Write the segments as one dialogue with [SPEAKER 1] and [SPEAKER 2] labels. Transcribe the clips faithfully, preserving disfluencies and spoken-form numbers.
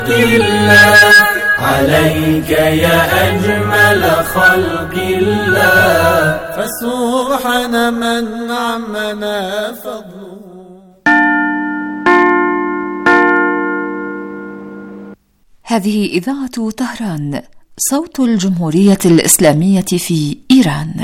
[SPEAKER 1] الله عليك يا أجمل خلق الله، فسبحان من عمنا فضله.
[SPEAKER 2] هذه إذاعة طهران، صوت الجمهورية الإسلامية في إيران.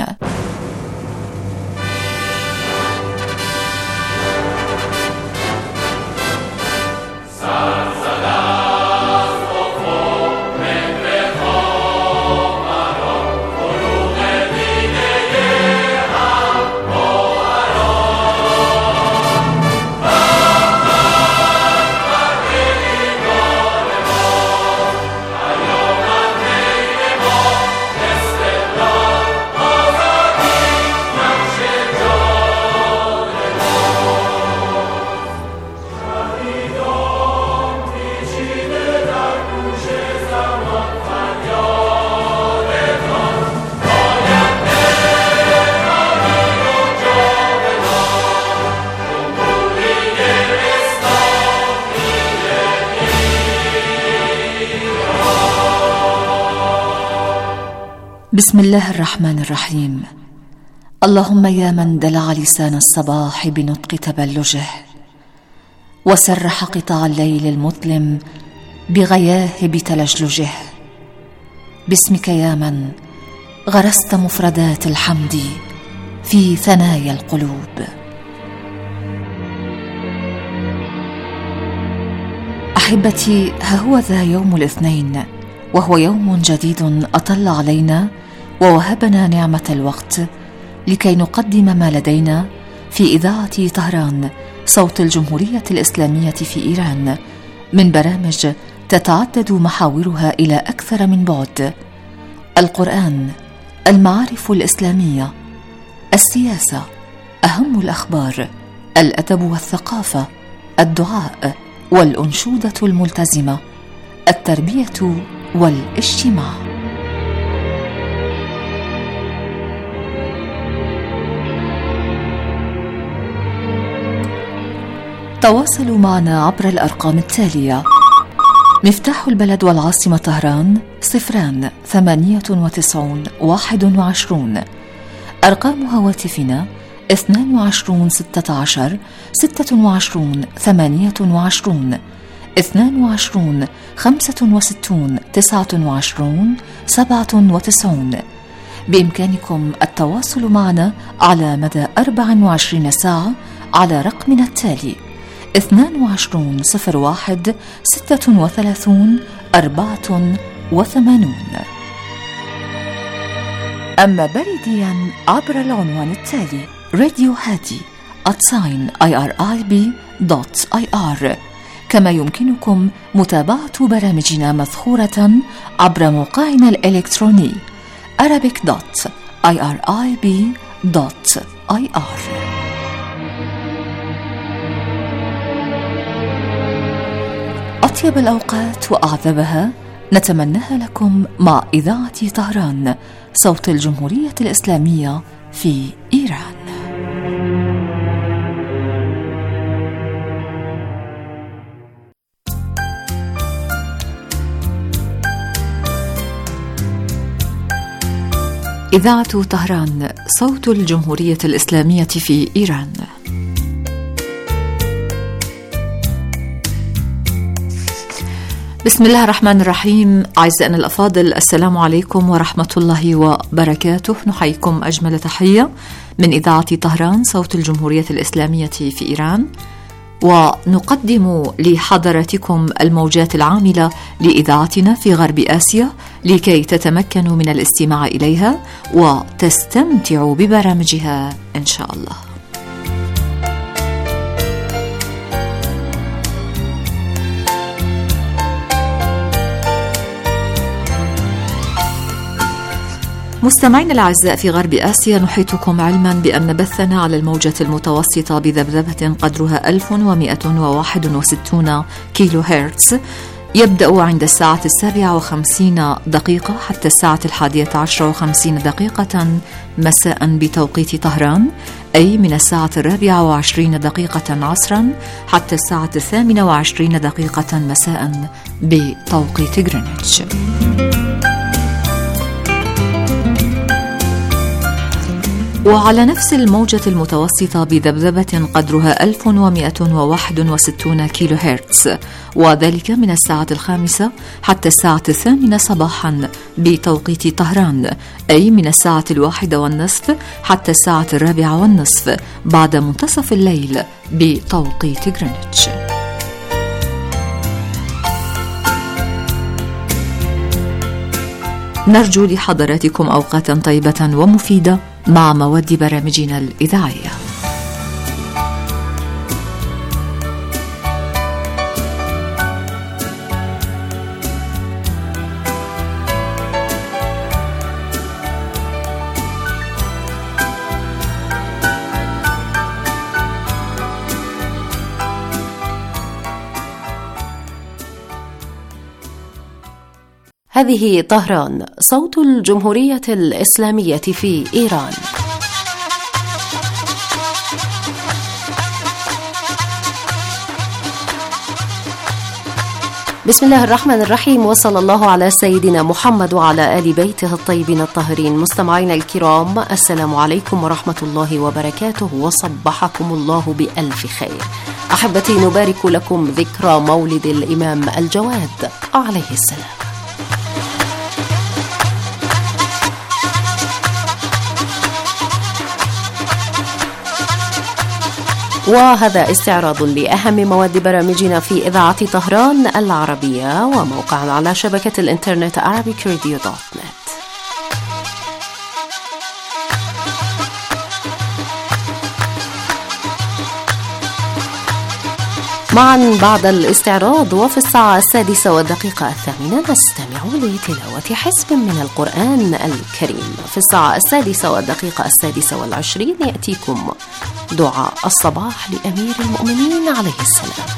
[SPEAKER 2] بسم الله الرحمن الرحيم. اللهم يا من دلع لسان الصباح بنطق تبلجه، وسرح قطع الليل المظلم بغياهب تلجلجه، باسمك يا من غرست مفردات الحمد في ثنايا القلوب. أحبتي، ها هو ذا يوم الاثنين، وهو يوم جديد أطل علينا ووهبنا نعمة الوقت لكي نقدم ما لدينا في إذاعة طهران، صوت الجمهورية الإسلامية في إيران، من برامج تتعدد محاورها إلى أكثر من بعد: القرآن، المعارف الإسلامية، السياسة، أهم الأخبار، الأدب والثقافة، الدعاء والأنشودة الملتزمة، التربية والاجتماع. تواصلوا معنا عبر الأرقام التالية: مفتاح البلد والعاصمة طهران صفران ثمانية وتسعون واحد وعشرون. أرقام هواتفنا اثنان وعشرون ستة عشر ستة وعشرون ثمانية وعشرون، اثنان وعشرون خمسة وستون تسعة وعشرون سبعة وتسعون. بإمكانكم التواصل معنا على مدى أربع وعشرين ساعة على رقمنا التالي: اثنان وعشرون صفر واحد ستة وثلاثون أربعة وثمانون. أما بريديا عبر العنوان التالي: راديو هادي آت آي آر آي بي دوت آي آر. كما يمكنكم متابعة برامجنا مثخورة عبر موقعنا الإلكتروني arabic دوت آي آر آي بي دوت آي آر. أطيب الأوقات وأعذبها نتمناها لكم مع إذاعة طهران، صوت الجمهورية الإسلامية في إيران. إذاعة طهران، صوت الجمهورية الإسلامية في إيران. بسم الله الرحمن الرحيم. أعزائنا الأفاضل، السلام عليكم ورحمة الله وبركاته. نحييكم أجمل تحية من إذاعة طهران، صوت الجمهورية الإسلامية في إيران، ونقدم لحضراتكم الموجات العاملة لإذاعتنا في غرب آسيا لكي تتمكنوا من الاستماع إليها وتستمتعوا ببرامجها إن شاء الله. مستمعين الأعزاء في غرب آسيا، نحيطكم علما بأن بثنا على الموجة المتوسطة بذبذبة قدرها ألف ومئة وواحد وستون كيلو هرتز يبدأ عند الساعة السابعة وخمسين دقيقة حتى الساعة الحادية عشر وخمسين دقيقة مساء بتوقيت طهران، أي من الساعة الرابعة وعشرين دقيقة عصرا حتى الساعة الثامنة وعشرين دقيقة مساء بتوقيت غرينتش. وعلى نفس الموجة المتوسطة بذبذبة قدرها ألف ومئة وواحد وستين كيلو هرتز، وذلك من الساعة الخامسة حتى الساعة الثامنة صباحا بتوقيت طهران، أي من الساعة الواحدة والنصف حتى الساعة الرابعة والنصف بعد منتصف الليل بتوقيت غرينتش. نرجو لحضراتكم أوقاتا طيبة ومفيدة مع مواد برامجنا الإذاعية.
[SPEAKER 3] هذه طهران، صوت الجمهورية الإسلامية في إيران. بسم الله الرحمن الرحيم، وصلى الله على سيدنا محمد وعلى آل بيته الطيبين الطاهرين. مستمعينا الكرام، السلام عليكم ورحمة الله وبركاته، وصبحكم الله بألف خير. أحبتي، نبارك لكم ذكرى مولد الإمام الجواد عليه السلام. وهذا استعراض لأهم مواد برامجنا في إذاعة طهران العربية وموقعنا على شبكة الإنترنت arabic radio dot net. معا بعد الاستعراض وفي الساعة السادسة والدقيقة الثامنة نستمع لتلاوة حزب من القرآن الكريم. في الساعة السادسة والدقيقة السادسة والعشرين يأتيكم دعاء الصباح لأمير المؤمنين عليه السلام.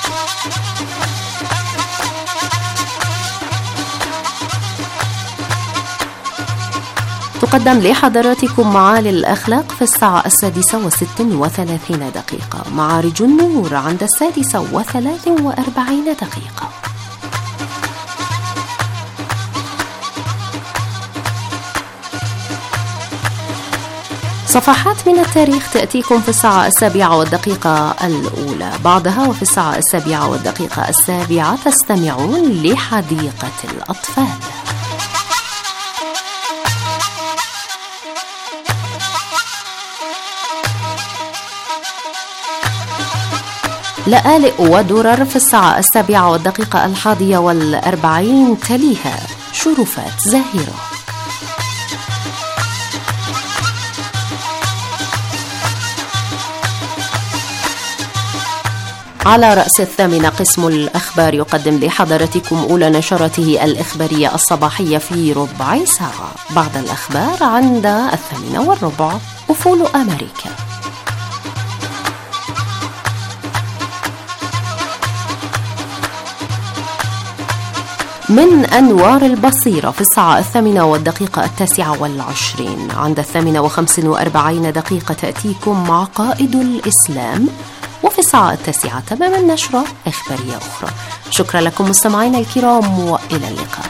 [SPEAKER 3] تقدم لحضراتكم معالي الأخلاق في الساعة السادسة وست وثلاثين دقيقة، معارج النور عند السادسة وثلاث وأربعين دقيقة. صفحات من التاريخ تأتيكم في الساعة السابعة والدقيقة الأولى. بعدها وفي الساعة السابعة والدقيقة السابعة تستمعون لحديقة الأطفال. لآلئ ودرر في الساعة السابعة والدقيقة الحادية والأربعين، تليها شرفات زاهرة. على رأس الثامنة قسم الأخبار يقدم لحضرتكم أولى نشرته الإخبارية الصباحية في ربع ساعة. بعد الأخبار عند الثامنة والربع أفول أمريكا. من أنوار البصيرة في الساعة الثامنة والدقيقة التاسعة والعشرين. عند الثامنة وخمس وأربعين دقيقة تأتيكم عقائد الإسلام. وفي الساعة التاسعة تماما نشرة إخبارية أخرى. شكرا لكم مستمعينا الكرام، وإلى اللقاء.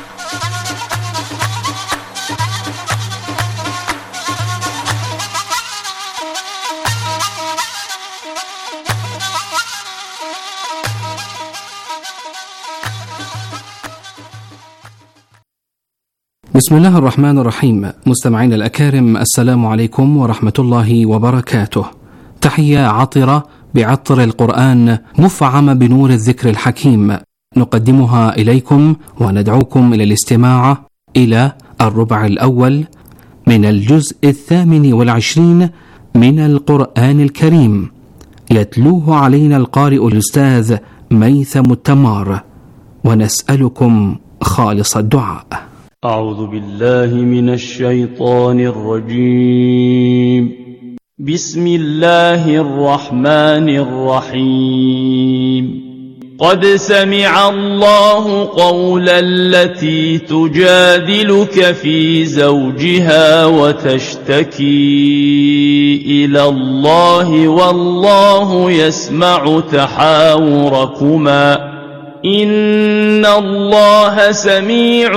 [SPEAKER 4] بسم الله الرحمن الرحيم. مستمعين الأكارم، السلام عليكم ورحمة الله وبركاته. تحية عطرة بعطر القرآن مفعمة بنور الذكر الحكيم نقدمها إليكم، وندعوكم إلى الاستماع إلى الربع الأول من الجزء الثامن والعشرين من القرآن الكريم، يتلوه علينا القارئ الأستاذ ميثم التمار، ونسألكم خالص الدعاء.
[SPEAKER 5] أعوذ بالله من الشيطان الرجيم. بسم الله الرحمن الرحيم. قد سمع الله قول التي تجادلك في زوجها وتشتكي إلى الله والله يسمع تحاوركما إن الله سميع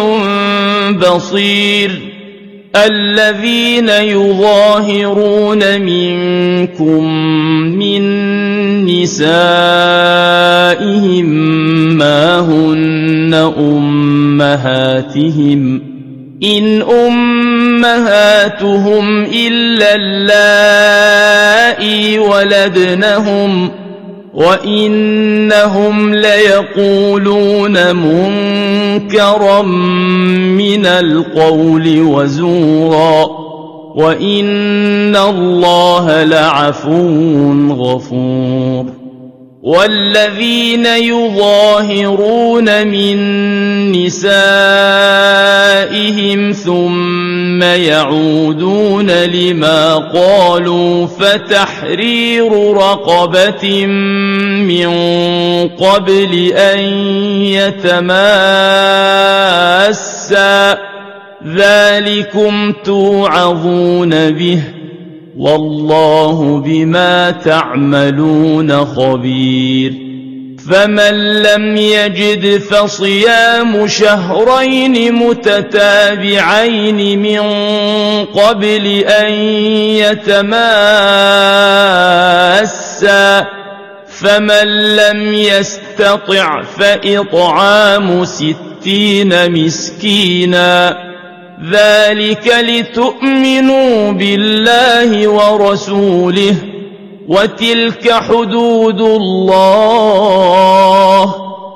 [SPEAKER 5] بصير الذين يظاهرون منكم من نسائهم ما هن أمهاتهم إن أمهاتهم إلا اللائي ولدنهم وإنهم ليقولون منكرا من القول وزورا وإن الله لعفو غفور والذين يظاهرون من نسائهم ثم يعودون لما قالوا فتحرير رقبة من قبل أن يتماسا ذلكم توعظون به والله بما تعملون خبير فمن لم يجد فصيام شهرين متتابعين من قبل أن يتماسا فمن لم يستطع فإطعام ستين مسكينا ذلك لتؤمنوا بالله ورسوله وتلك حدود الله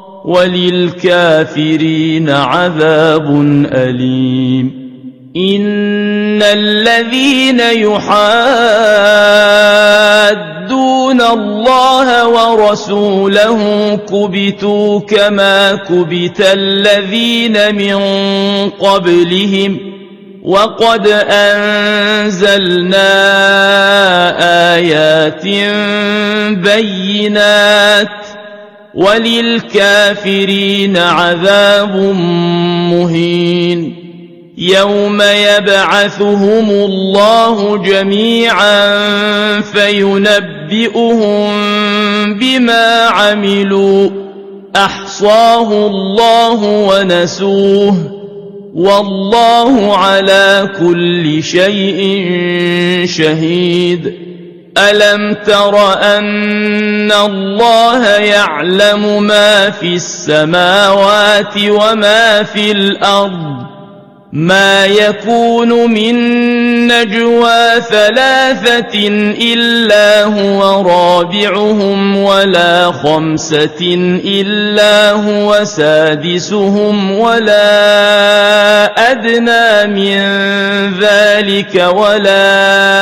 [SPEAKER 5] وللكافرين عذاب أليم إن الذين يحادون الله ورسوله كبتوا كما كبت الذين من قبلهم وقد أنزلنا آيات بينات وللكافرين عذاب مهين يوم يبعثهم الله جميعا فينبئهم بما عملوا أحصاه الله ونسوه والله على كل شيء شهيد ألم تر أن الله يعلم ما في السماوات وما في الأرض ما يكون من نجوى ثلاثة إلا هو رابعهم ولا خمسة إلا هو سادسهم ولا أدنى من ذلك ولا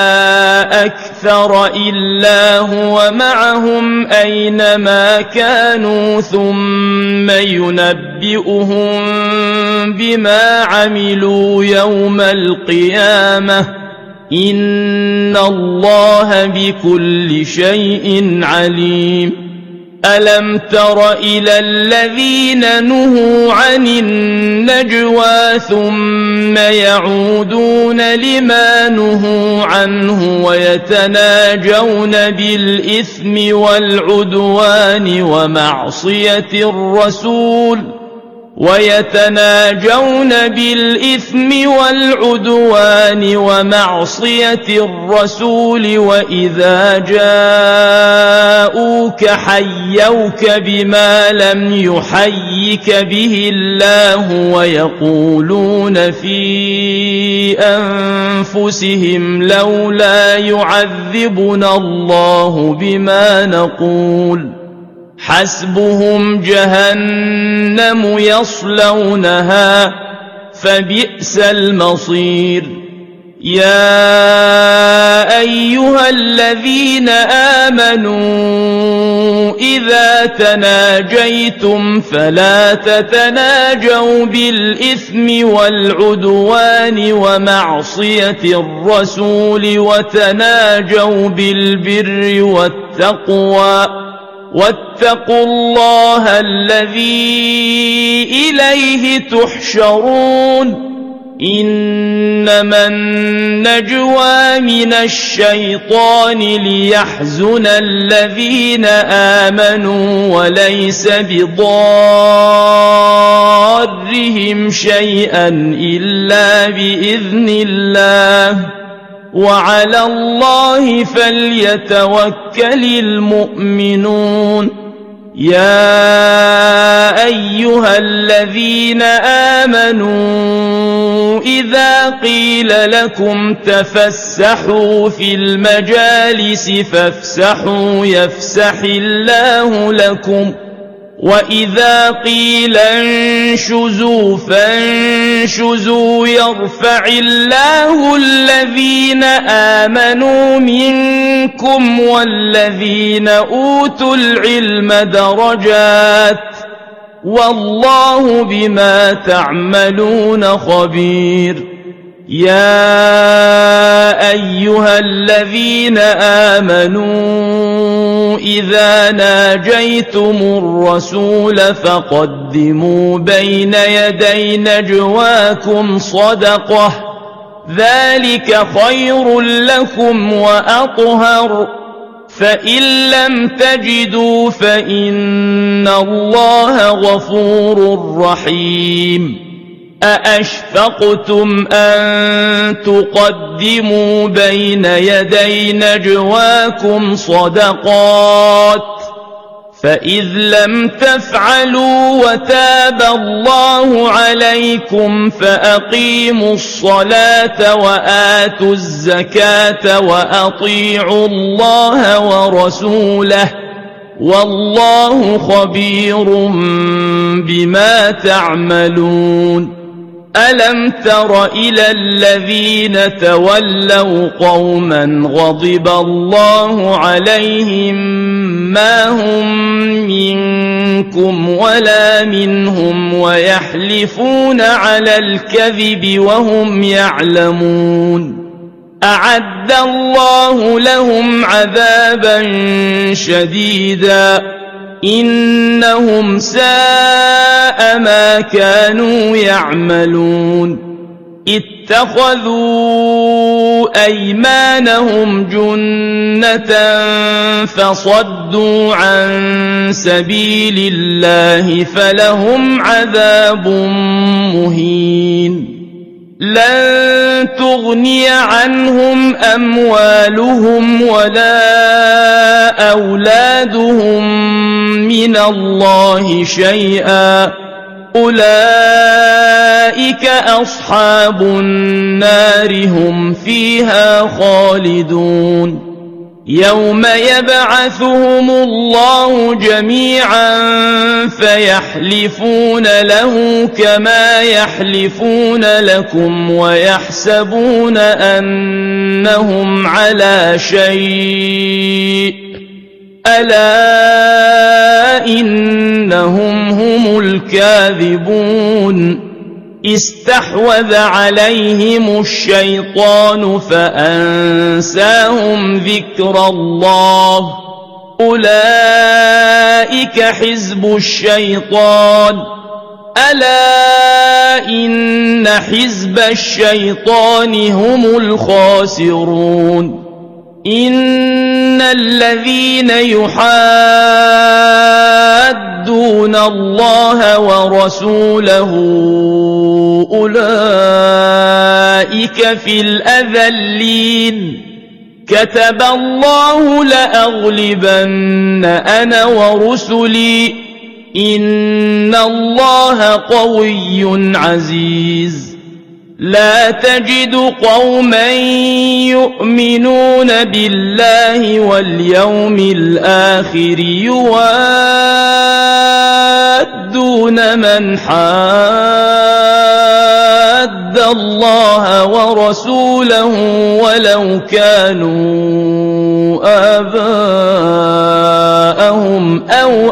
[SPEAKER 5] أكثر إلا هو معهم أينما كانوا ثم ينبئهم بما عملوا يوم القيامة إن الله بكل شيء عليم ألم تر إلى الذين نهوا عن النجوى ثم يعودون لما نهوا عنه ويتناجون بالإثم والعدوان ومعصية الرسول ويتناجون بالإثم والعدوان ومعصية الرسول وإذا جاءوك حيوك بما لم يحيك به الله ويقولون في أنفسهم لولا يعذبنا الله بما نقول حسبهم جهنم يصلونها فبئس المصير يا أيها الذين آمنوا إذا تناجيتم فلا تتناجوا بالإثم والعدوان ومعصية الرسول وتناجوا بالبر والتقوى واتقوا الله الذي إليه تحشرون إنما النجوى من الشيطان ليحزن الذين آمنوا وليس بضارهم شيئا إلا بإذن الله وعلى الله فليتوكل المؤمنون يا أيها الذين آمنوا إذا قيل لكم تفسحوا في المجالس فافسحوا يفسح الله لكم وإذا قيل انشزوا فانشزوا يرفع الله الذين آمنوا منكم والذين أوتوا العلم درجات والله بما تعملون خبير يا أيها الذين آمنوا إذا ناجيتم الرسول فقدموا بين يدي نجواكم صدقة ذلك خير لكم وأطهر فإن لم تجدوا فإن الله غفور رحيم أأشفقتم أن تقدموا بين يدي نجواكم صدقات فإذ لم تفعلوا وتاب الله عليكم فأقيموا الصلاة وآتوا الزكاة وأطيعوا الله ورسوله والله خبير بما تعملون ألم تر إلى الذين تولوا قوما غضب الله عليهم ما هم منكم ولا منهم ويحلفون على الكذب وهم يعلمون أعد الله لهم عذابا شديدا إنهم ساء ما كانوا يعملون اتخذوا أيمانهم جنة فصدوا عن سبيل الله فلهم عذاب مهين لن تغني عنهم أموالهم ولا أولادهم من الله شيئا أولئك أصحاب النار هم فيها خالدون يوم يبعثهم الله جميعا فيحلفون له كما يحلفون لكم ويحسبون أنهم على شيء ألا إنهم هم الكاذبون استحوذ عليهم الشيطان فأنساهم ذكر الله أولئك حزب الشيطان ألا إن حزب الشيطان هم الخاسرون إن الذين يحادون الله ورسوله أولئك في الأذلين كتب الله لأغلبن أنا ورسلي إن الله قوي عزيز لا تجد قوما يؤمنون بالله واليوم الآخر يوادون من حاد الله ورسوله ولو كانوا آباءهم أو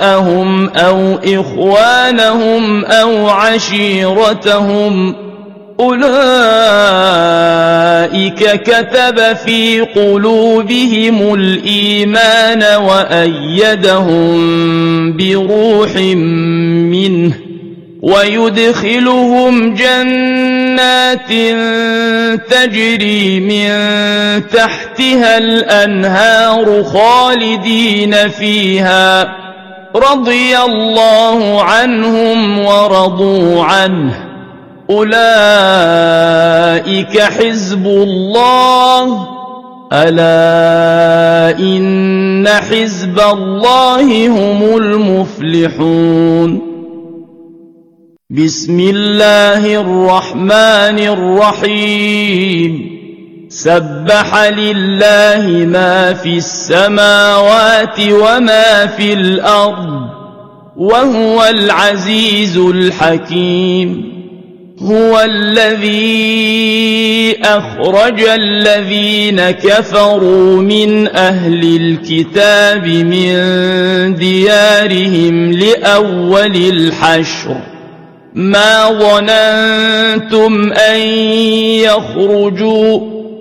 [SPEAKER 5] أبناءهم أو إخوانهم أو عشيرتهم أولئك كتب في قلوبهم الإيمان وأيدهم بروح منه ويدخلهم جنات تجري من تحتها الأنهار خالدين فيها رضي الله عنهم ورضوا عنه أولئك حزب الله ألا إن حزب الله هم المفلحون. بسم الله الرحمن الرحيم. سبح لله ما في السماوات وما في الأرض وهو العزيز الحكيم. هو الذي أخرج الذين كفروا من أهل الكتاب من ديارهم لأول الحشر ما ظننتم أن يخرجوا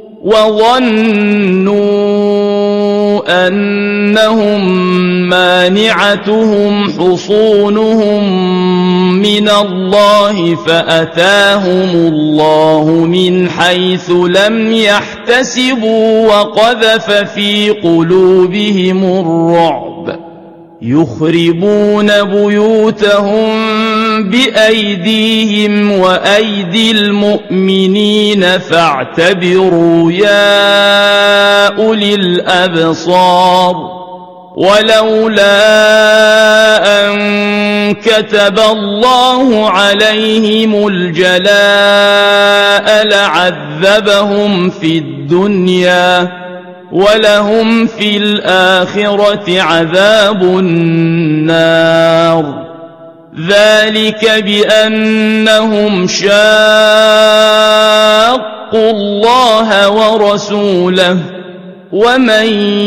[SPEAKER 5] وظنوا أنهم مانعتهم حصونهم من الله فأتاهم الله من حيث لم يحتسبوا وقذف في قلوبهم الرعب يخربون بيوتهم بأيديهم وأيدي المؤمنين فاعتبروا يا أولي الأبصار. ولولا أن كتب الله عليهم الجلاء لعذبهم في الدنيا ولهم في الآخرة عذاب النار. ذلك بأنهم شاقوا الله ورسوله ومن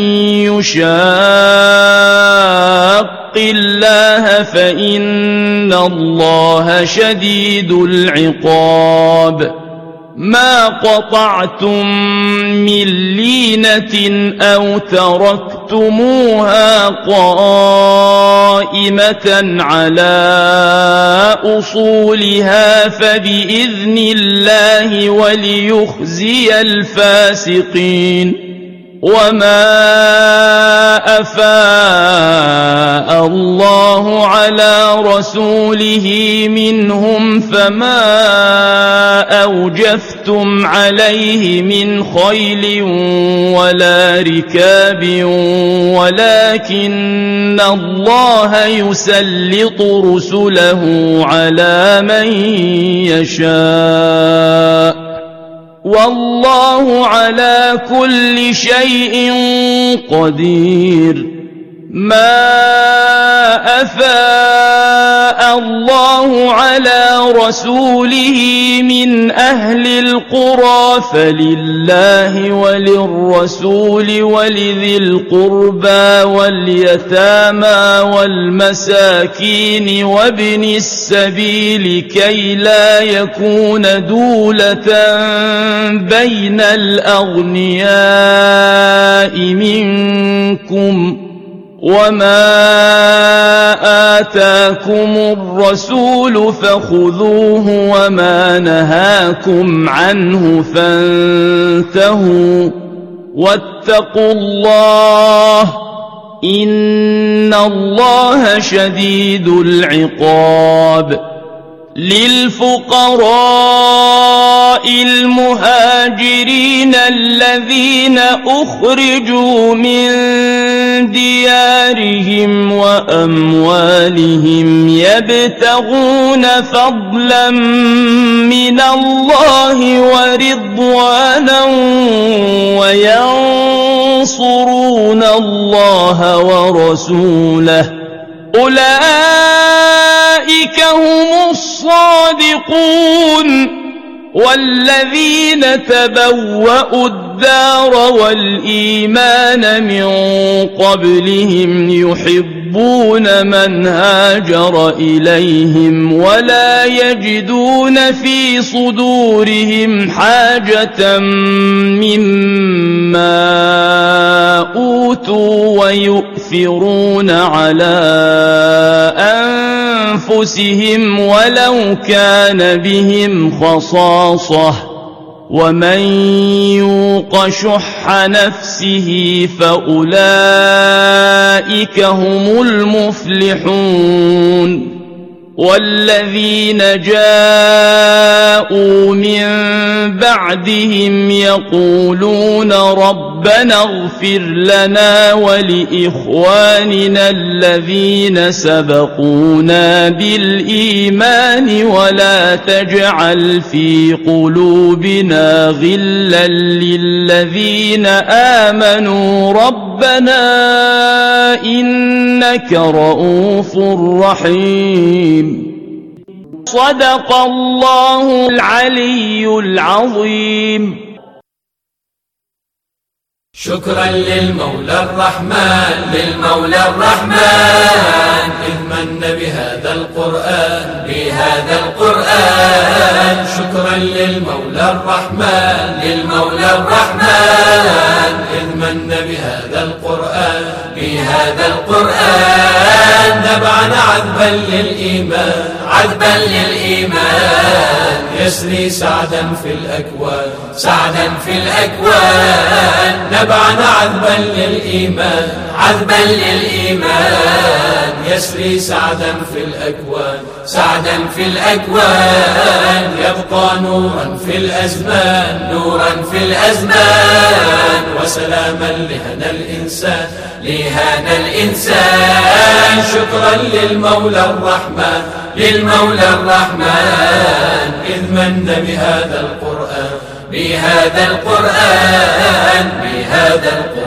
[SPEAKER 5] يشاق الله فإن الله شديد العقاب. ما قطعتم من لينة أو تركتموها قائمة على أصولها فبإذن الله وليخزي الفاسقين. وما أفاء الله على رسوله منهم فما أوجفتم عليه من خيل ولا ركاب ولكن الله يسلط رسله على من يشاء والله على كل شيء قدير. ما أفاء الله على رسوله من أهل القرى فلله وللرسول ولذي القربى واليتامى والمساكين وابن السبيل كي لا يكون دولة بين الأغنياء منكم. وما آتاكم الرسول فخذوه وما نهاكم عنه فانتهوا واتقوا الله إن الله شديد العقاب. للفقراء المهاجرين الذين أخرجوا من ديارهم وأموالهم يبتغون فضلا من الله ورضوانا وينصرون الله ورسوله أولئك هم الصادقون. والذين تبوأوا الدار والإيمان من قبلهم يحبون يحبون من هاجر إليهم ولا يجدون في صدورهم حاجة مما أوتوا ويؤثرون على أنفسهم ولو كان بهم خصاصة ومن يوق شح نفسه فأولئك هم المفلحون والذين جاءوا من بعدهم يقولون ربنا اغفر لنا ولإخواننا الذين سبقونا بالإيمان ولا تجعل في قلوبنا غلا للذين آمنوا ربنا إنك رؤوف رحيم. صدق الله العلي العظيم.
[SPEAKER 1] شكرا للمولى الرحمن للمولى الرحمن إذ من بهذا القرآن بهذا القرآن. شكرا للمولى الرحمن للمولى الرحمن إذ من بهذا القرآن بهذا القرآن. نبعنا عذبا للإيمان عذبا للإيمان يسري سعدا في الأكوان سعدا في الأكوان. نبعنا عذبا للإيمان عذبا للإيمان يسري سعدا في الأكوان سعدا في الأكوان. يبقى نورا في الأزمان نورا في الأزمان وسلاما لهنا الإنسان لهنا الإنسان. شكرا للمولى الرحمن للمولى الرحمن إذ من بهذا القرآن بهذا القرآن بهذا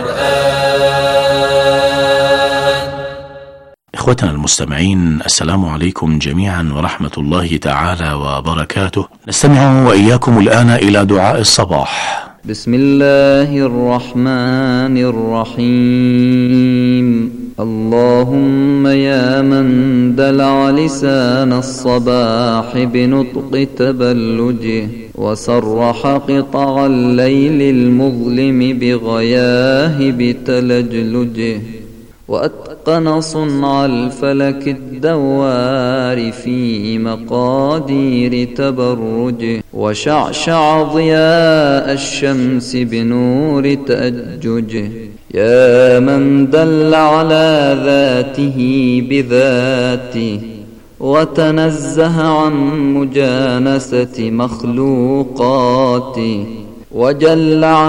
[SPEAKER 1] القرآن.
[SPEAKER 6] إخوتنا المستمعين، السلام عليكم جميعا ورحمة الله تعالى وبركاته. نستمع وإياكم الآن إلى دعاء الصباح.
[SPEAKER 7] بسم الله الرحمن الرحيم. اللهم يا من دلع لسان الصباح بنطق تبلجه وصرح قطع الليل المظلم بغياهب تلجلجه وأتقن صنع الفلك الدوار في مقادير تبرجه وشعشع ضياء الشمس بنور تأججه. يا من دل على ذاته بذاته وتنزه عن مجانسة مخلوقاته وجل عن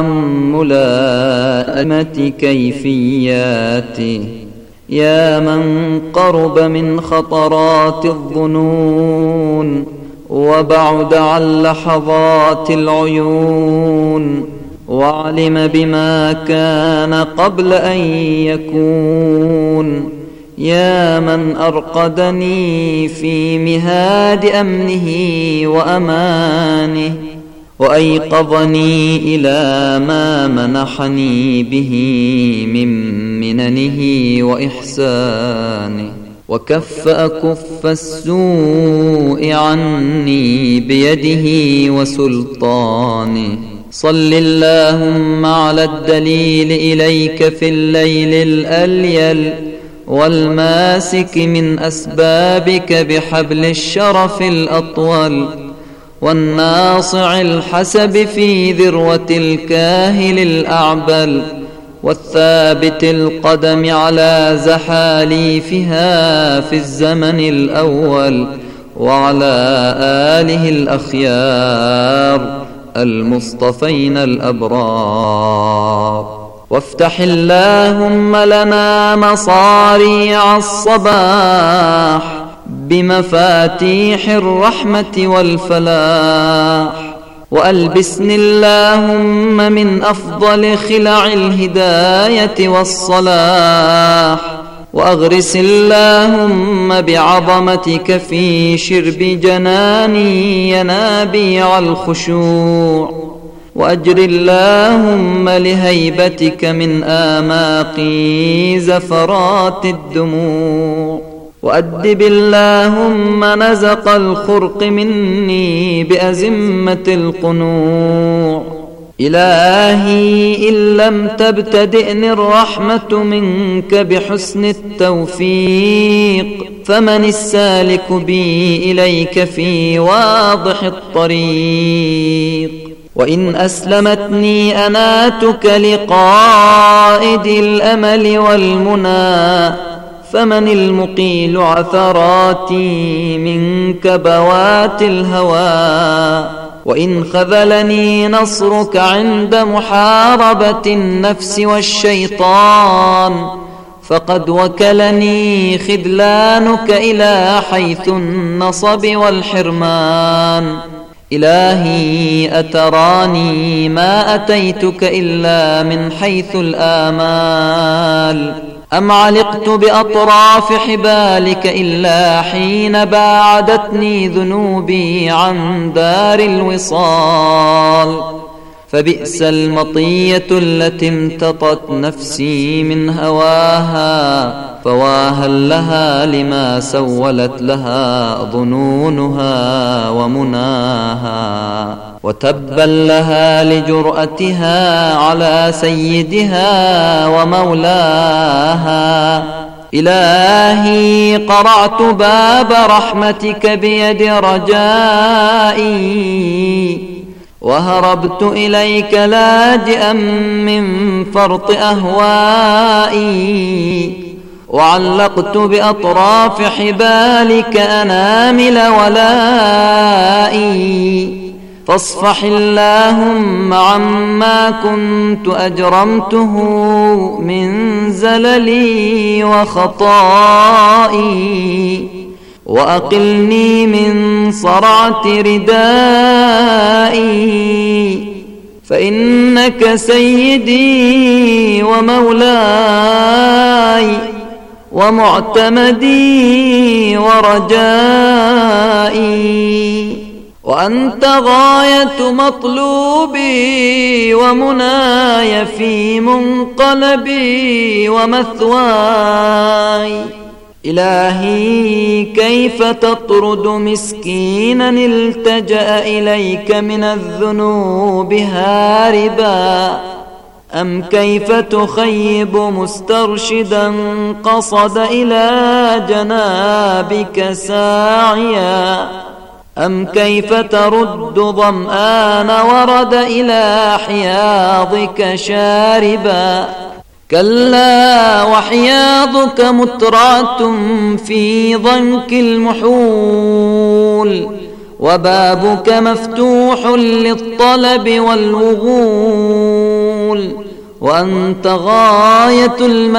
[SPEAKER 7] ملائمة كيفياته. يا من قرب من خطرات الظنون وبعد عن لحظات العيون وعلم بما كان قبل أن يكون. يا من أرقدني في مهاد أمنه وأمانه وأيقظني إلى ما منحني به من مننه وإحسانه وكف أكف السوء عني بيده وسلطانه. صل اللهم على الدليل إليك في الليل الأليل والماسك من أسبابك بحبل الشرف الأطول والناصع الحسب في ذروة الكاهل الأعبل والثابت القدم على زحاليفها في الزمن الأول وعلى آله الأخيار المصطفين الأبرار. وافتح اللهم لنا مصاريع الصباح بمفاتيح الرحمة والفلاح وألبسني اللهم من أفضل خلع الهداية والصلاح وأغرس اللهم بعظمتك في شرب جناني ينابيع الخشوع وأجر اللهم لهيبتك من آماقي زفرات الدموع، وأدب اللهم نزق الخرق مني بأزمة القنوع. إلهي إن لم تبتدئني الرحمة منك بحسن التوفيق، فمن السالك بي إليك في واضح الطريق. وإن أسلمتني أناتك لقائد الأمل والمنى، فمن المقيل عثراتي من كبوات الهوى. وإن خذلني نصرك عند محاربة النفس والشيطان، فقد وكلني خذلانك إلى حيث النصب والحرمان. إلهي أتراني ما أتيتك إلا من حيث الآمال، أم علقت بأطراف حبالك إلا حين باعدتني ذنوبي عن دار الوصال. فبئس المطية التي امتطت نفسي من هواها، فواها لها لما سولت لها ظنونها ومناها. وتبا لها لجرأتها على سيدها ومولاها. إلهي قرعت باب رحمتك بيد رجائي، وهربت إليك لاجئا من فرط أهوائي. وعلقت بأطراف حبالك أنامل ولائي. فاصفح اللهم عما كنت أجرمته من زللي وخطائي، وأقلني من صرعة ردائي. فإنك سيدي ومولاي ومعتمدي ورجائي، وأنت غاية مطلوبي ومناي في منقلبي ومثواي. إلهي كيف تطرد مسكينا التجأ إليك من الذنوب هاربا، أم كيف تخيب مسترشدا قصد إلى جنابك ساعيا، أم كيف ترد ظمآن ورد إلى حياضك شاربا. كلا وحياضك مترعة في ضنك المحول، وبابك مفتوح للطلب والوغول. وأنت غاية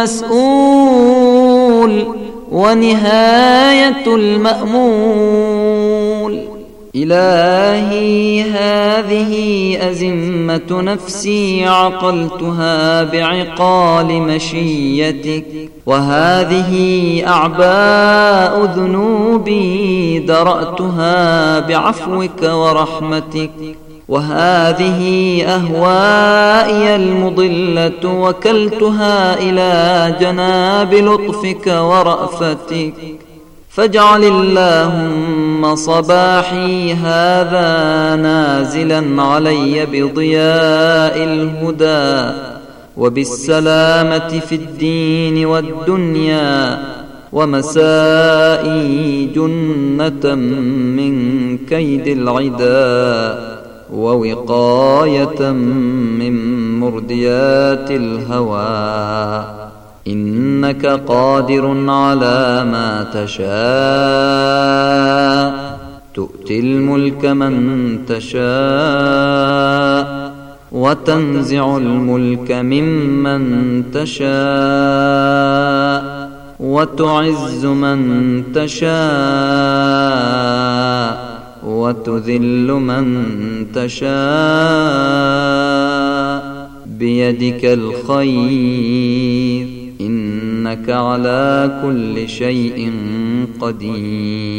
[SPEAKER 7] المسؤول ونهاية المأمول. إلهي هذه أزمة نفسي عقلتها بعقال مشيتك، وهذه أعباء ذنوبي درأتها بعفوك ورحمتك، وهذه أهوائي المضلة وكلتها إلى جناب لطفك ورأفتك. فاجعل اللهم صباحي هذا نازلا علي بضياء الهدى وبالسلامة في الدين والدنيا، ومسائي جنة من كيد العدا، ووقاية من مرديات الهوى. إنك قادر على ما تشاء، تؤتي الملك من تشاء، وتنزع الملك ممن تشاء، وتعز من تشاء، وتذل من تشاء، بيدك الخير، إنك على كل شيء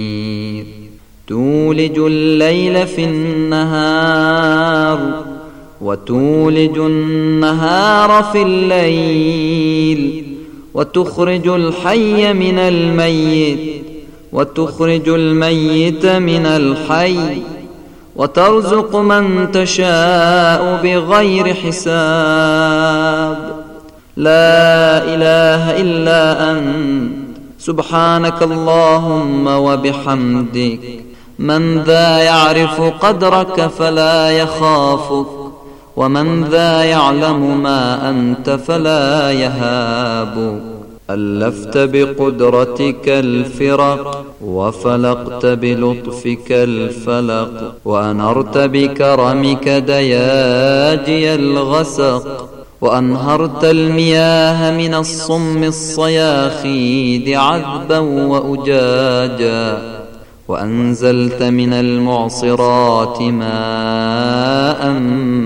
[SPEAKER 7] قدير. تولج الليل في النهار وتولج النهار في الليل وتخرج الحي من الميت وتخرج الميت من الحي وترزق من تشاء بغير حساب. لا إله إلا أنت سبحانك اللهم وبحمدك. من ذا يعرف قدرك فلا يخافك، ومن ذا يعلم ما أنت فلا يهابك. ألفت بقدرتك الفرق وفلقت بلطفك الفلق، وأنرت بكرمك دياجي الغسق، وأنهرت المياه من الصم الصياخيد عذبا وأجاجا، وأنزلت من المعصرات ماء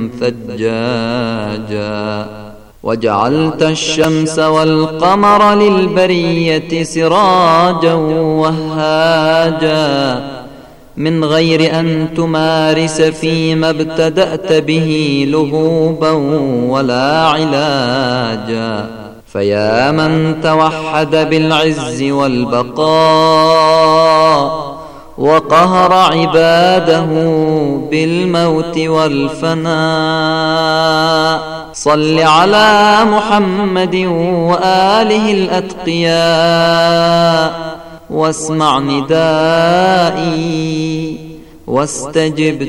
[SPEAKER 7] ثجاجا، وجعلت الشمس والقمر للبرية سراجا وهاجا، من غير أن تمارس فيما ابتدأت به لهوبا ولا علاجا. فيا من توحد بالعز والبقاء وقهر عباده بالموت والفناء، صل على محمد وآله الأتقياء، واسمع ندائي واستجب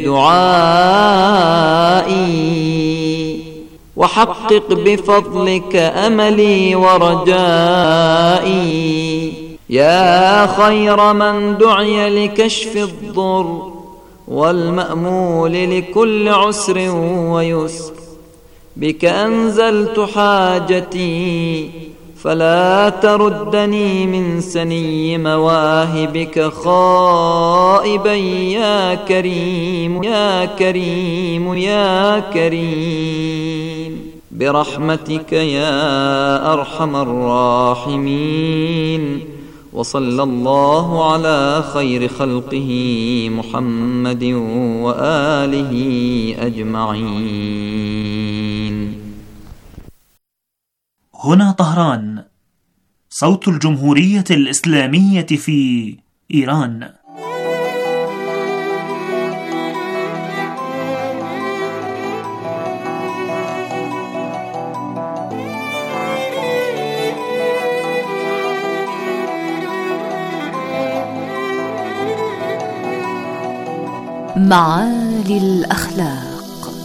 [SPEAKER 7] دعائي، وحقق بفضلك أملي ورجائي. يا خير من دعي لكشف الضر والمأمول لكل عسر ويسر، بك أنزلت حاجتي فلا تردني من سني مواهبك خائبا يا كريم يا كريم يا كريم، برحمتك يا أرحم الراحمين. وصلى الله على خير خلقه محمد وآله أجمعين.
[SPEAKER 8] هنا طهران، صوت الجمهورية الإسلامية في إيران.
[SPEAKER 2] معالي الأخلاق.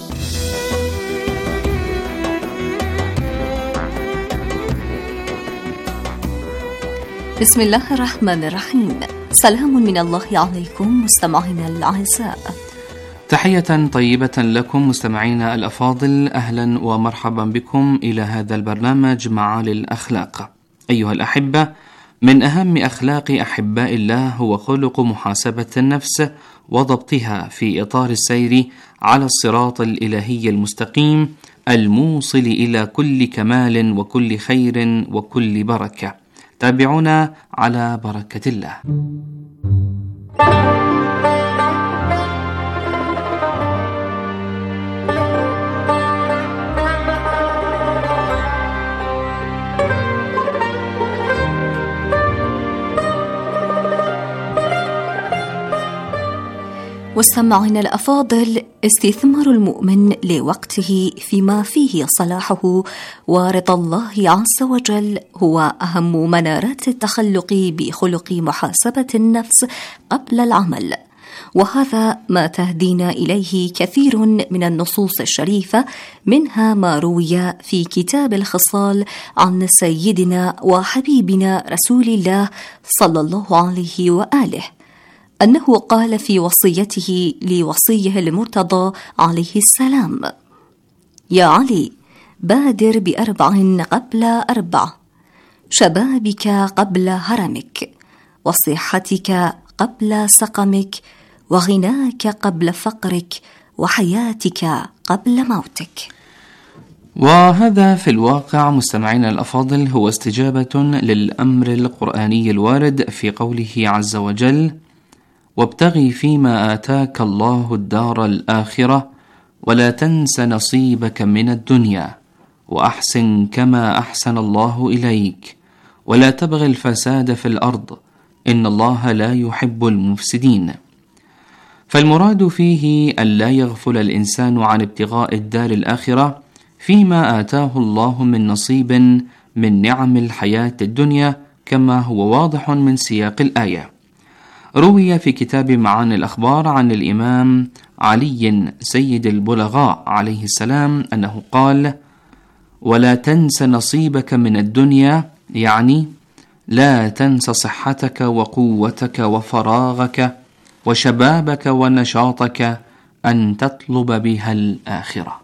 [SPEAKER 2] بسم الله الرحمن الرحيم. سلام من الله عليكم مستمعينا الأعزاء،
[SPEAKER 4] تحية طيبة لكم مستمعينا الأفاضل، أهلا ومرحبا بكم إلى هذا البرنامج معالي الأخلاق. أيها الأحبة، من أهم أخلاق أحباء الله هو خلق محاسبة النفس وضبطها في إطار السير على الصراط الإلهي المستقيم الموصل إلى كل كمال وكل خير وكل بركة. تابعونا على بركة الله.
[SPEAKER 2] مستمعينا الأفاضل، استثمار المؤمن لوقته فيما فيه صلاحه ورضا الله عز وجل هو أهم منارات التخلق بخلق محاسبة النفس قبل العمل، وهذا ما تهدينا إليه كثير من النصوص الشريفة، منها ما روي في كتاب الخصال عن سيدنا وحبيبنا رسول الله صلى الله عليه وآله أنه قال في وصيته لوصيه المرتضى عليه السلام: يا علي، بادر بأربع قبل أربع، شبابك قبل هرمك، وصحتك قبل سقمك، وغناك قبل فقرك، وحياتك قبل موتك.
[SPEAKER 4] وهذا في الواقع مستمعينا الأفاضل هو استجابة للأمر القرآني الوارد في قوله عز وجل: وابتغي فيما آتاك الله الدار الآخرة ولا تنس نصيبك من الدنيا وأحسن كما أحسن الله إليك ولا تبغ الفساد في الأرض إن الله لا يحب المفسدين. فالمراد فيه أن لا يغفل الإنسان عن ابتغاء الدار الآخرة فيما آتاه الله من نصيب من نعم الحياة الدنيا، كما هو واضح من سياق الآية. روي في كتاب معاني الأخبار عن الإمام علي سيد البلغاء عليه السلام أنه قال: ولا تنس نصيبك من الدنيا، يعني لا تنس صحتك وقوتك وفراغك وشبابك ونشاطك أن تطلب بها الآخرة.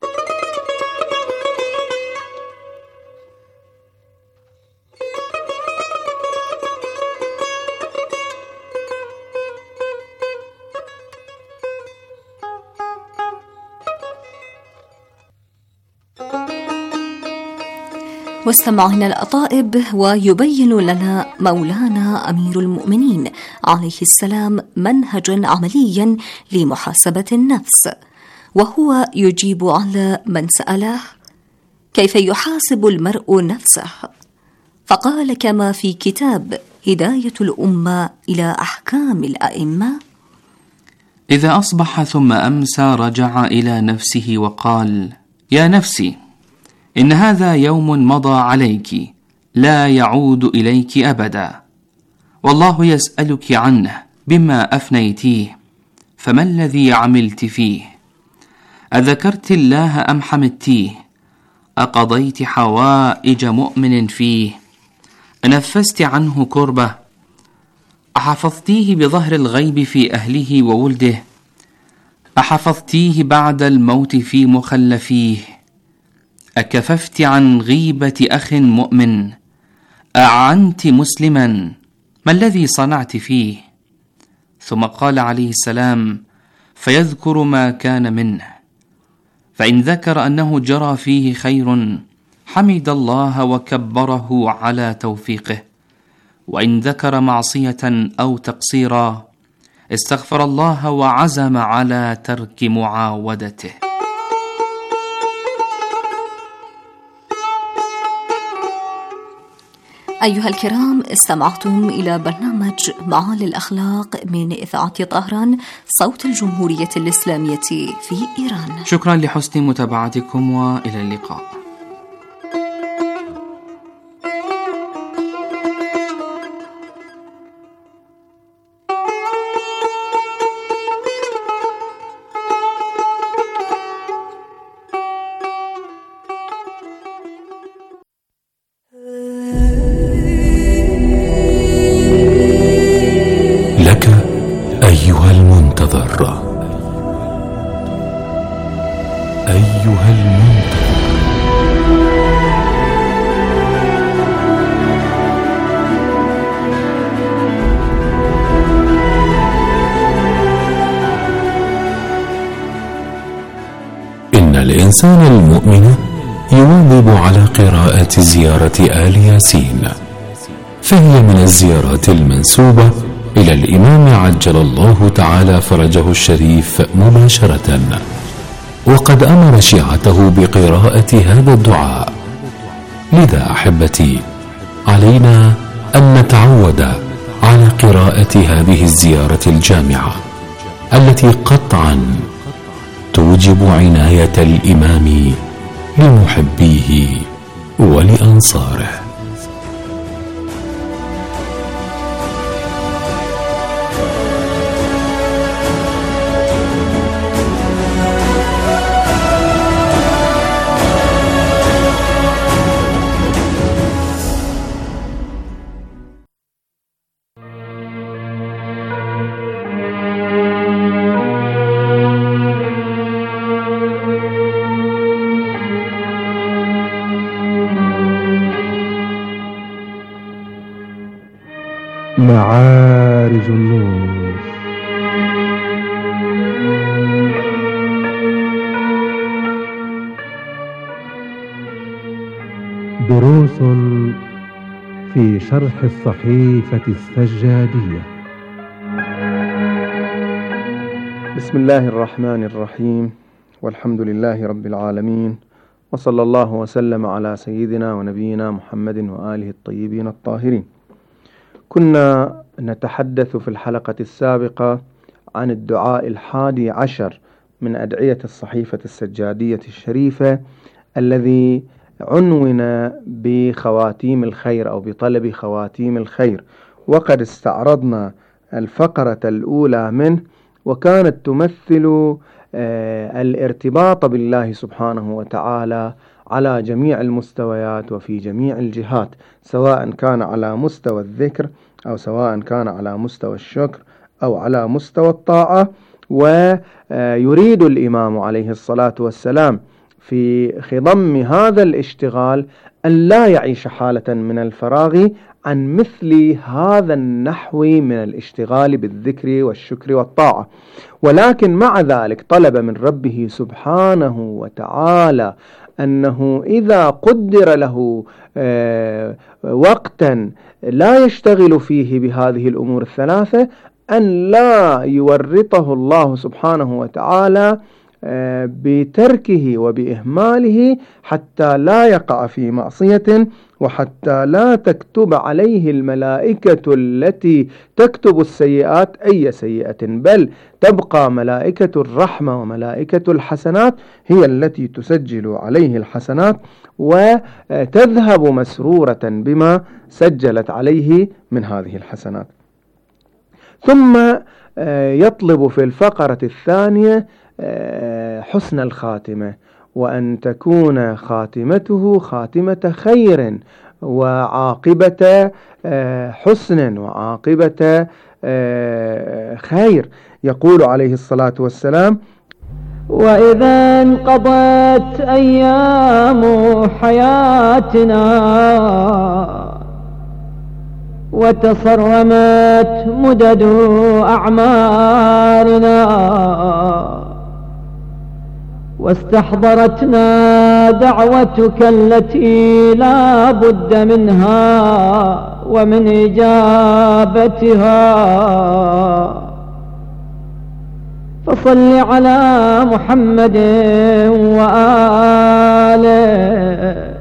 [SPEAKER 3] مستمعينا الأطائب، ويبين لنا مولانا أمير المؤمنين عليه السلام منهجا عمليا لمحاسبة النفس، وهو يجيب على من سأله كيف يحاسب المرء نفسه، فقال كما في كتاب هداية الأمة إلى أحكام الأئمة:
[SPEAKER 4] إذا أصبح ثم أمسى رجع إلى نفسه وقال: يا نفسي، إن هذا يوم مضى عليك لا يعود إليك أبدا، والله يسألك عنه بما أفنيتيه، فما الذي عملت فيه؟ أذكرت الله أم حمدتيه؟ أقضيت حوائج مؤمن فيه؟ أنفست عنه كربة؟ أحفظتيه بظهر الغيب في أهله وولده؟ أحفظتيه بعد الموت في مخلفيه؟ أكففت عن غيبة أخ مؤمن؟ أعنت مسلما؟ ما الذي صنعت فيه؟ ثم قال عليه السلام: فيذكر ما كان منه، فإن ذكر أنه جرى فيه خير حمد الله وكبره على توفيقه، وإن ذكر معصية أو تقصيرا استغفر الله وعزم على ترك معاودته.
[SPEAKER 3] أيها الكرام، استمعتم إلى برنامج معالي الأخلاق من إذاعة طهران، صوت الجمهورية الإسلامية في إيران.
[SPEAKER 4] شكرا لحسن متابعتكم وإلى اللقاء.
[SPEAKER 9] أيها المنتظر، إن الإنسان المؤمن يواظب على قراءة زيارة آل ياسين، فهي من الزيارات المنسوبة إلى الإمام عجل الله تعالى فرجه الشريف مباشرة، وقد أمر شيعته بقراءة هذا الدعاء. لذا أحبتي، علينا أن نتعود على قراءة هذه الزيارة الجامعة التي قطعا توجب عناية الإمام لمحبيه ولأنصاره.
[SPEAKER 10] معارج النور. دروس في شرح الصحيفة السجادية.
[SPEAKER 11] بسم الله الرحمن الرحيم. والحمد لله رب العالمين، وصلى الله وسلم على سيدنا ونبينا محمد وآله الطيبين الطاهرين. كنا نتحدث في الحلقة السابقة عن الدعاء الحادي عشر من أدعية الصحيفة السجادية الشريفة الذي عنون بخواتيم الخير أو بطلب خواتيم الخير، وقد استعرضنا الفقرة الأولى منه، وكانت تمثل الارتباط بالله سبحانه وتعالى على جميع المستويات وفي جميع الجهات، سواء كان على مستوى الذكر أو سواء كان على مستوى الشكر أو على مستوى الطاعة. ويريد الإمام عليه الصلاة والسلام في خضم هذا الاشتغال أن لا يعيش حالة من الفراغ عن مثل هذا النحو من الاشتغال بالذكر والشكر والطاعة، ولكن مع ذلك طلب من ربه سبحانه وتعالى أنه إذا قدر له وقتا لا يشتغل فيه بهذه الأمور الثلاثة أن لا يورطه الله سبحانه وتعالى بتركه وبإهماله حتى لا يقع في معصية، وحتى لا تكتب عليه الملائكة التي تكتب السيئات أي سيئة، بل تبقى ملائكة الرحمة وملائكة الحسنات هي التي تسجل عليه الحسنات وتذهب مسرورة بما سجلت عليه من هذه الحسنات. ثم يطلب في الفقرة الثانية حسن الخاتمة، وأن تكون خاتمته خاتمة خير وعاقبة حسن وعاقبة خير. يقول عليه الصلاة والسلام:
[SPEAKER 12] وإذا انقضت أيام حياتنا وتصرمت مدد أعمارنا واستحضرتنا دعوتك التي لا بد منها ومن إجابتها، فصل على محمد وآله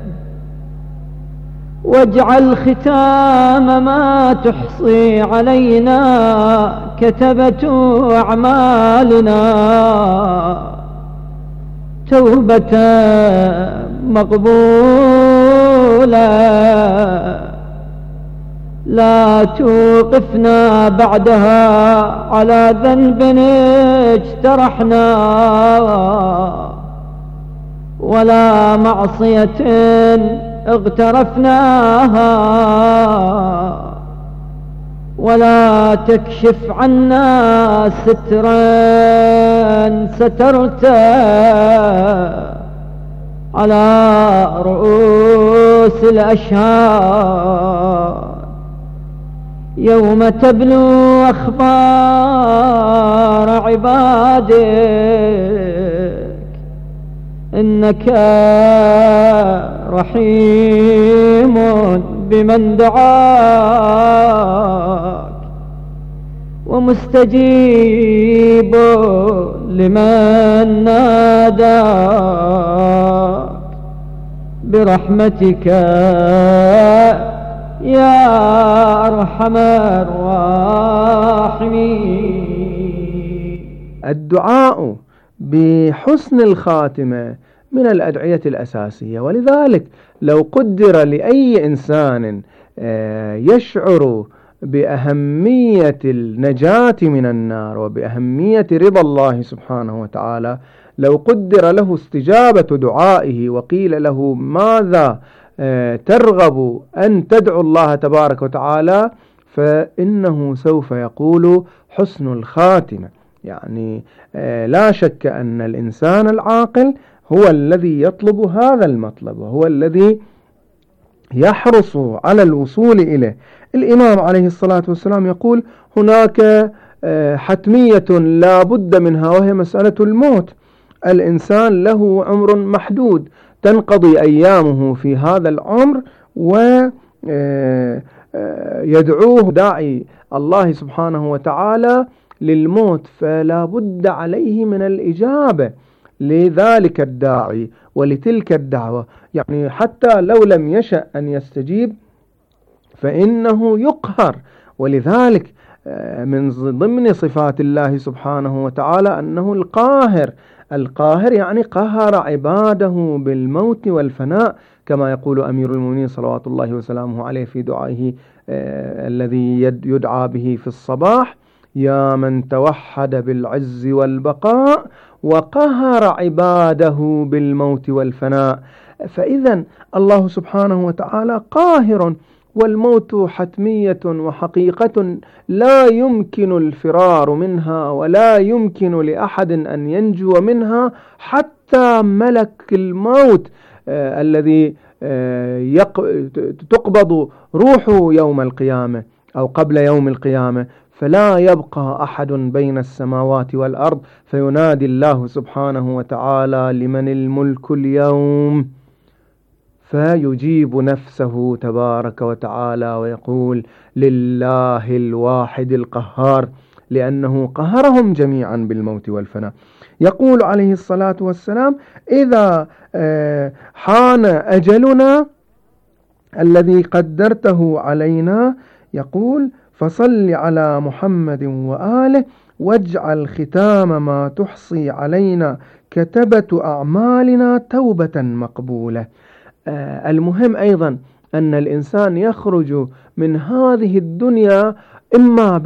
[SPEAKER 12] واجعل ختام ما تحصي علينا كتبة أعمالنا توبة مقبولة لا توقفنا بعدها على ذنب اجترحنا ولا معصية اغترفناها، ولا تكشف عنا سترا سترته على رؤوس الأشهاد يوم تبلو أخبار عبادك، إنك رحيم بمن دعاك ومستجيب لمن ناداك برحمتك يا أرحم الراحمين.
[SPEAKER 11] الدعاء بحسن الخاتمة من الأدعية الأساسية، ولذلك لو قدر لأي إنسان يشعر بأهمية النجاة من النار وبأهمية رضا الله سبحانه وتعالى، لو قدر له استجابة دعائه وقيل له ماذا ترغب أن تدعو الله تبارك وتعالى، فإنه سوف يقول حسن الخاتمة. يعني لا شك أن الإنسان العاقل هو الذي يطلب هذا المطلب وهو الذي يحرص على الوصول إليه. الإمام عليه الصلاة والسلام يقول هناك حتمية لا بد منها وهي مسألة الموت. الإنسان له عمر محدود تنقضي أيامه في هذا العمر، ويدعوه داعي الله سبحانه وتعالى للموت، فلا بد عليه من الإجابة لذلك الداعي ولتلك الدعوة، يعني حتى لو لم يشأ أن يستجيب فإنه يقهر. ولذلك من ضمن صفات الله سبحانه وتعالى أنه القاهر. القاهر يعني قهر عباده بالموت والفناء، كما يقول أمير المؤمنين صلوات الله وسلامه عليه في دعائه آه الذي يدعى به في الصباح: يا من توحد بالعز والبقاء وقهر عباده بالموت والفناء. فإذا الله سبحانه وتعالى قاهر، والموت حتمية وحقيقة لا يمكن الفرار منها ولا يمكن لأحد أن ينجو منها، حتى ملك الموت آه الذي آه يق... تقبض روحه يوم القيامة أو قبل يوم القيامة، فلا يبقى أحد بين السماوات والأرض، فينادي الله سبحانه وتعالى: لمن الملك اليوم؟ فيجيب نفسه تبارك وتعالى ويقول: لله الواحد القهار، لأنه قهرهم جميعا بالموت والفناء. يقول عليه الصلاة والسلام: إذا حان أجلنا الذي قدرته علينا، يقول: فصل على محمد وآله واجعل ختام ما تحصي علينا كتبة أعمالنا توبة مقبولة. آه المهم أيضا أن الإنسان يخرج من هذه الدنيا إما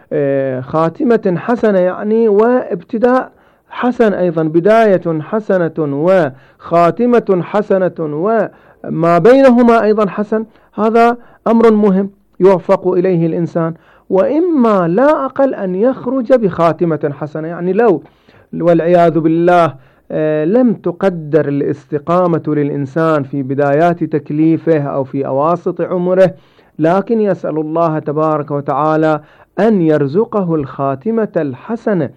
[SPEAKER 11] بخاتمة حسنة يعني وابتداء حسن، أيضا بداية حسنة وخاتمة حسنة وما بينهما أيضا حسن، هذا أمر مهم يوفق إليه الإنسان. وإما لا أقل أن يخرج بخاتمة حسنة، يعني لو والعياذ بالله لم تقدر الاستقامة للإنسان في بدايات تكليفه أو في أواسط عمره، لكن يسأل الله تبارك وتعالى أن يرزقه الخاتمة الحسنة،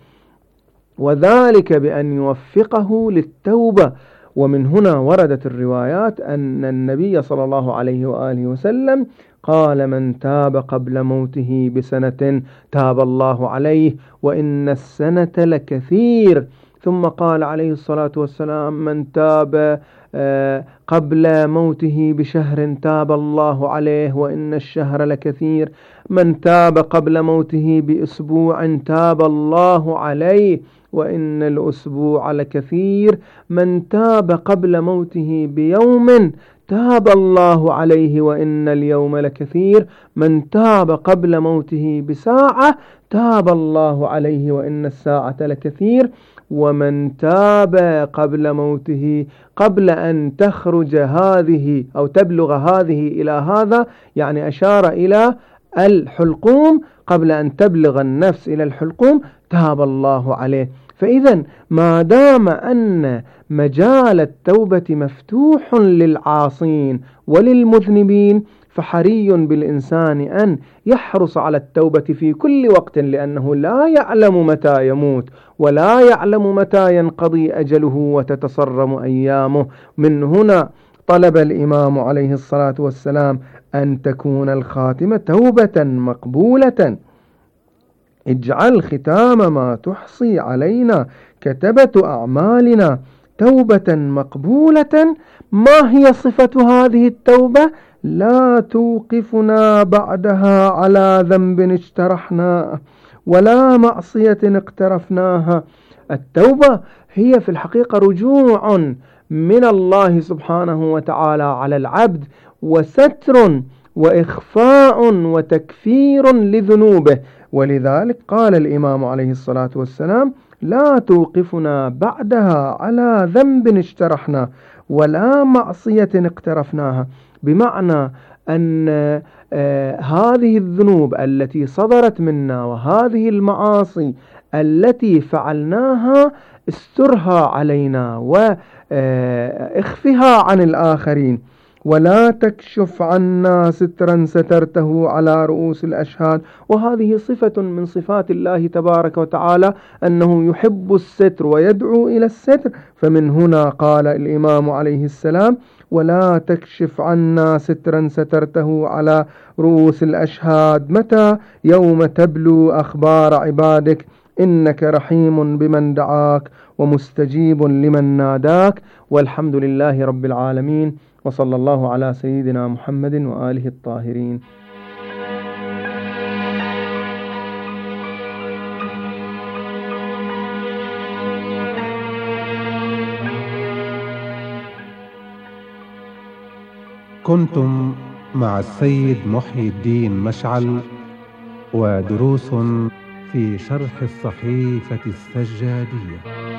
[SPEAKER 11] وذلك بأن يوفقه للتوبة. ومن هنا وردت الروايات أن النبي صلى الله عليه وآله وسلم قال: من تاب قبل موته بسنة تاب الله عليه وإن السنة لكثير. ثم قال عليه الصلاة والسلام: من تاب قبل موته بشهر تاب الله عليه وإن الشهر لكثير. من تاب قبل موته بأسبوع تاب الله عليه وإن الأسبوع لكثير. من تاب قبل موته بيوم تاب الله عليه وإن اليوم لكثير. من تاب قبل موته بساعة تاب الله عليه وإن الساعة لكثير. ومن تاب قبل موته قبل أن تخرج هذه أو تبلغ هذه إلى هذا، يعني أشار إلى الحلقوم، قبل أن تبلغ النفس إلى الحلقوم تاب الله عليه. فإذا ما دام أن مجال التوبة مفتوح للعاصين وللمذنبين، فحري بالإنسان أن يحرص على التوبة في كل وقت، لأنه لا يعلم متى يموت ولا يعلم متى ينقضي أجله وتتصرم أيامه. من هنا طلب الإمام عليه الصلاة والسلام أن تكون الخاتمة توبة مقبولة. اجعل ختام ما تحصي علينا كتبة أعمالنا توبة مقبولة. ما هي صفة هذه التوبة؟ لا توقفنا بعدها على ذنب اجترحناه ولا معصية اقترفناها. التوبة هي في الحقيقة رجوع من الله سبحانه وتعالى على العبد، وستر وإخفاء وتكفير لذنوبه. ولذلك قال الإمام عليه الصلاة والسلام: لا توقفنا بعدها على ذنب اجترحنا ولا معصية اقترفناها، بمعنى أن آه هذه الذنوب التي صدرت منا وهذه المعاصي التي فعلناها استرها علينا واخفها عن الآخرين، ولا تكشف عنا سترا سترته على رؤوس الأشهاد. وهذه صفة من صفات الله تبارك وتعالى، أنه يحب الستر ويدعو إلى الستر. فمن هنا قال الإمام عليه السلام: ولا تكشف عنا سترا سترته على رؤوس الأشهاد. متى؟ يوم تبلو أخبار عبادك إنك رحيم بمن دعاك ومستجيب لمن ناداك، والحمد لله رب العالمين، وصلى الله على سيدنا محمد وآله الطاهرين.
[SPEAKER 10] كنتم مع السيد محي الدين مشعل ودروس في شرح الصحيفة السجادية.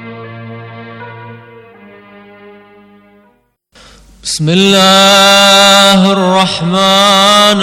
[SPEAKER 1] بسم الله الرحمن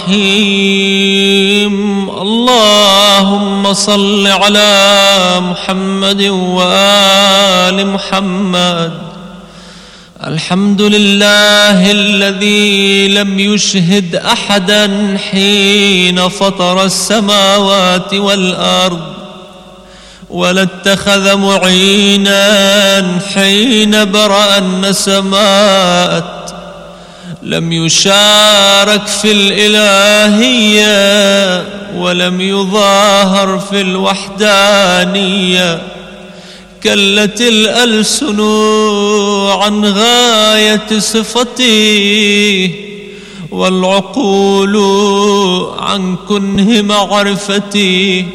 [SPEAKER 1] الرحيم. اللهم صل على محمد وآل محمد. الحمد لله الذي لم يشهد أحدا حين فطر السماوات والأرض، ولا اتخذ معينا حين برأ النسمات، لم يشارك في الإلهية ولم يظاهر في الوحدانية. كلت الألسن عن غاية صفته، والعقول عن كنه معرفتي،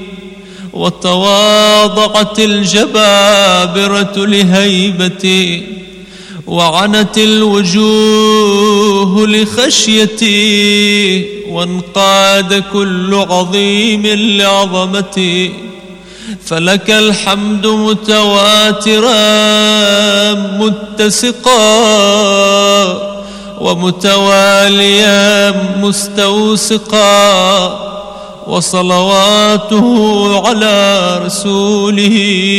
[SPEAKER 1] وتواضعت الجبابرة لهيبتي، وعنت الوجوه لخشيتي، وانقاد كل عظيم لعظمتي. فلك الحمد متواترا متسقا، ومتواليا مستوسقا، وصلواته على رسوله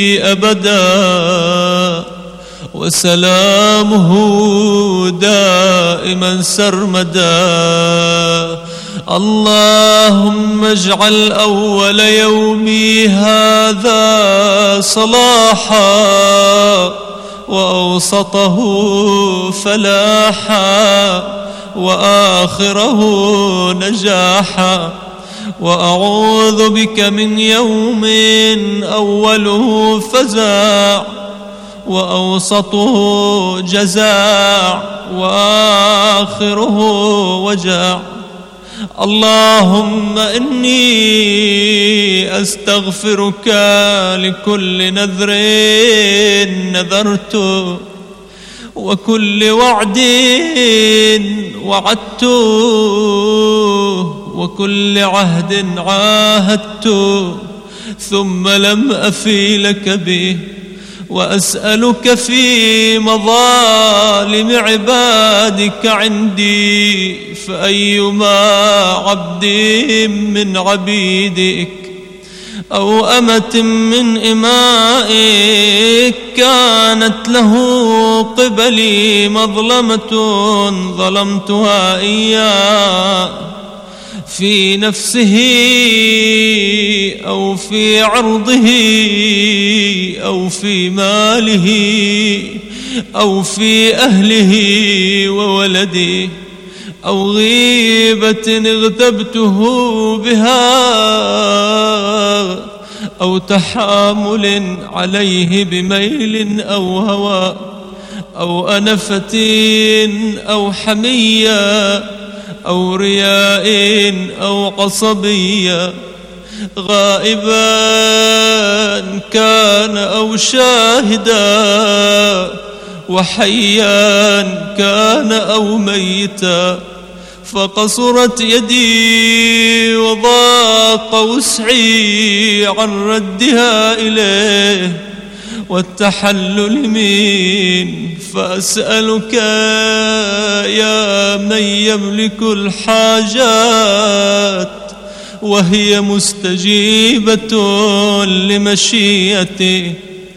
[SPEAKER 1] أبدا، وسلامه دائما سرمدا. اللهم اجعل أول يومي هذا صلاحا، وأوسطه فلاحا، وآخره نجاحا. وأعوذ بك من يوم أوله فزاع، وأوسطه جزاع، وآخره وجاع. اللهم إني أستغفرك لكل نذر نذرته، وكل وعد وعدته، وكل عهد عاهدته ثم لم أفي لك به. وأسألك في مظالم عبادك عندي، فأيما عبد من عبيدك أو أمة من إمائك كانت له قبلي مظلمة ظلمتها إياه، في نفسه أو في عرضه أو في ماله أو في أهله وولده، أو غيبة اغتبته بها، أو تحامل عليه بميل أو هوى، أو أنفة أو حمية، أو رياء أو عصبية، غائبا كان أو شاهدا، وحيا كان أو ميتا. فقصرت يدي وضاق وسعي عن ردها إليه والتحلل من. فأسألك يا من يملك الحاجات وهي مستجيبة لمشيئته،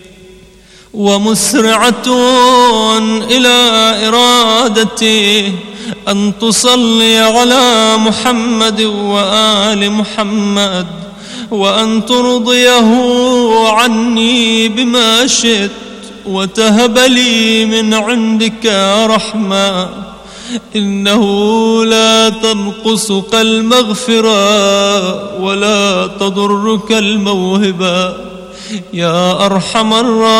[SPEAKER 1] ومسرعة إلى إرادته، أن تصلي على محمد وآل محمد، وأن ترضيه عني بما شئت، وتهب لي من عندك رحمة، إنه لا تنقصك المغفرة ولا تضرك الموهبة. يا أرحم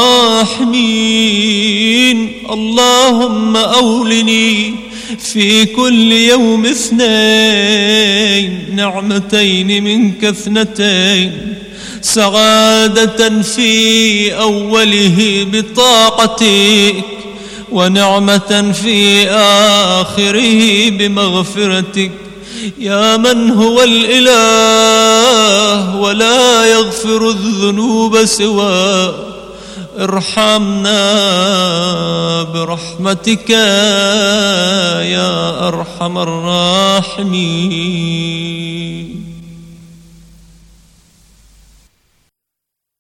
[SPEAKER 1] الراحمين. اللهم أولني في كل يوم اثنين نعمتين منك اثنتين، سعادة في أوله بطاعتك، ونعمة في آخره بمغفرتك، يا من هو الإله ولا يغفر الذنوب سواه. ارحمنا برحمتك يا أرحم الراحمين.